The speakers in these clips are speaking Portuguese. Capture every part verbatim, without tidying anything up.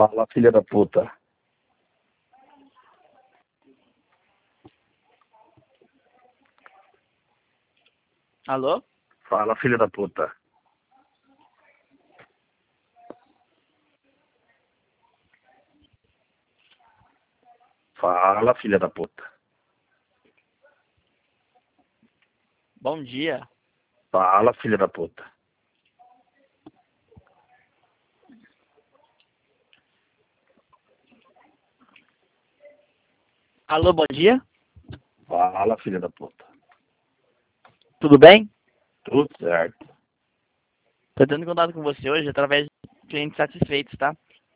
Fala, filha da puta. Alô? Fala, filha da puta. Fala, filha da puta. Bom dia. Fala, filha da puta. Alô, bom dia. Fala, filha da puta. Tudo bem? Tudo certo. Tô entrando em contato com você hoje através de clientes satisfeitos, tá?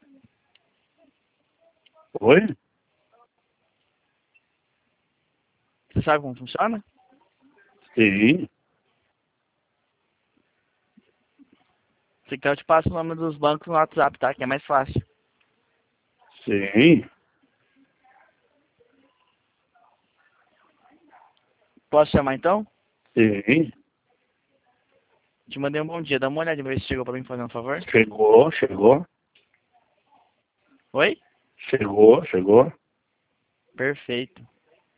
Oi? Você sabe como funciona? Sim. Se quer eu te passo o nome dos bancos no WhatsApp, tá? Que é mais fácil. Sim. Posso chamar então? Sim. Te mandei um bom dia. Dá uma olhada pra ver se chegou pra mim, fazendo um favor. Chegou, chegou. Oi? Chegou, chegou. Perfeito.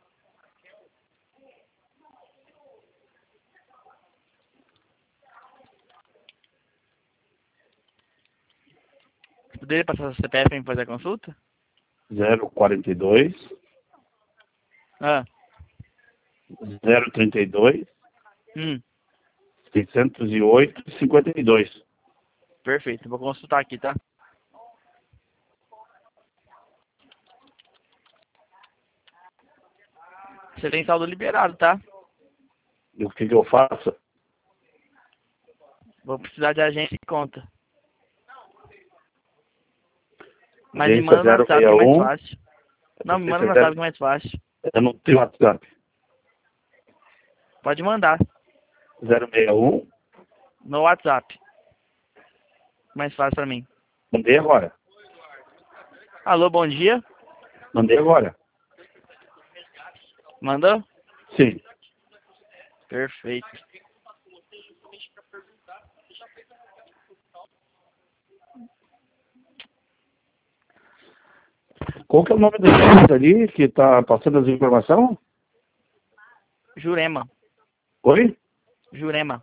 Você poderia passar o C P F pra mim fazer a consulta? zero quarenta e dois, Ah. zero trinta e dois, Hum. seiscentos e oito, cinquenta e dois. Perfeito. Vou consultar aqui, tá? Você tem saldo liberado, tá? E o que que eu faço? Vou precisar de agência e conta. Mas me Agência manda no zero WhatsApp que seis é mais um. fácil. Não, me manda no Agência WhatsApp zero... que é mais fácil. Eu não tenho WhatsApp. Pode mandar zero seis um. no WhatsApp. Mais fácil pra mim. Mandei agora. Alô, bom dia. Mandei agora. Mandou? Sim. Perfeito. Qual que é o nome da empresa ali que tá passando as informações? Jurema. Oi? Jurema.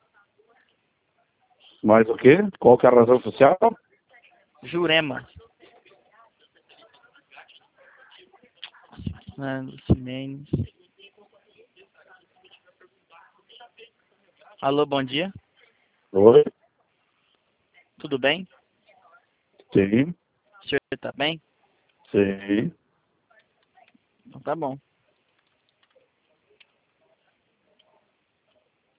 Mais o quê? Qual que é a razão social? Jurema. Fernando Ximenes. Alô, bom dia. Oi? Tudo bem? Sim. O senhor tá bem? Sim. Então tá bom.